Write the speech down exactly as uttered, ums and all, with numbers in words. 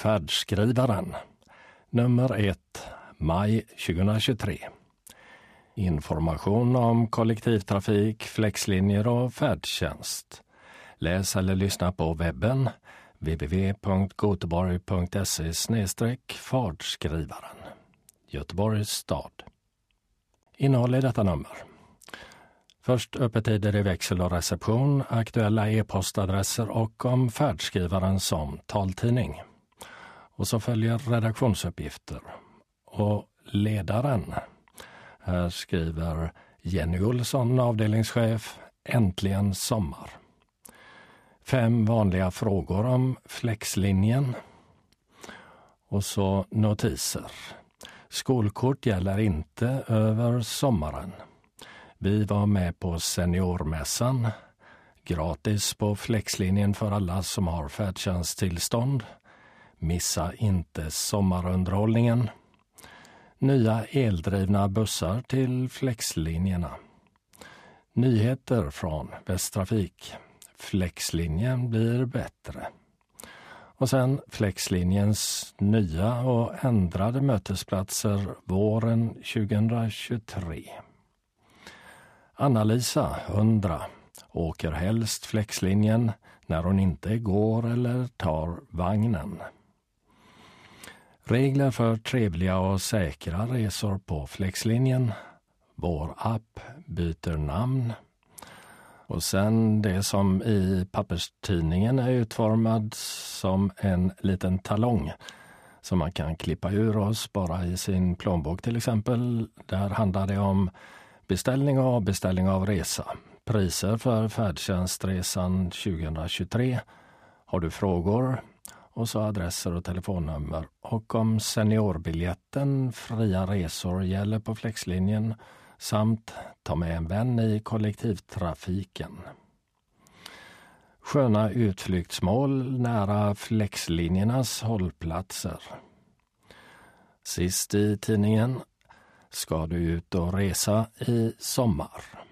Färdskrivaren, nummer ett, maj tjugohundratjugotre. Information om kollektivtrafik, flexlinjer och färdtjänst. Läs eller lyssna på webben w w w punkt goteborg punkt se slash färdskrivaren. Göteborgs stad. Innehåll i detta nummer. Först öppettider i växel och reception, aktuella e-postadresser och om färdskrivaren som taltidning. Och så följer redaktionsuppgifter. Och ledaren. Här skriver Jenny Olsson, avdelningschef, äntligen sommar. Fem vanliga frågor om flexlinjen. Och så notiser. Skolkort gäller inte över sommaren. Vi var med på seniormässan. Gratis på flexlinjen för alla som har färdtjänsttillstånd. Missa inte sommarunderhållningen. Nya eldrivna bussar till flexlinjerna. Nyheter från Västtrafik. Flexlinjen blir bättre. Och sen flexlinjens nya och ändrade mötesplatser våren tjugohundratjugotre. Anna-Lisa, hundra, åker helst flexlinjen när hon inte går eller tar vagnen. Regler för trevliga och säkra resor på flexlinjen. Vår app byter namn. Och sen det som i papperstidningen är utformad som en liten talong som man kan klippa ur och spara i sin plånbok till exempel. Där handlar det om beställning och beställning av resa. Priser för färdtjänstresan tjugohundratjugotre. Har du frågor? Och så adresser och telefonnummer. Och om seniorbiljetten, fria resor gäller på flexlinjen samt ta med en vän i kollektivtrafiken. Sköna utflyktsmål nära flexlinjernas hållplatser. Sist i tidningen, ska du ut och resa i sommar?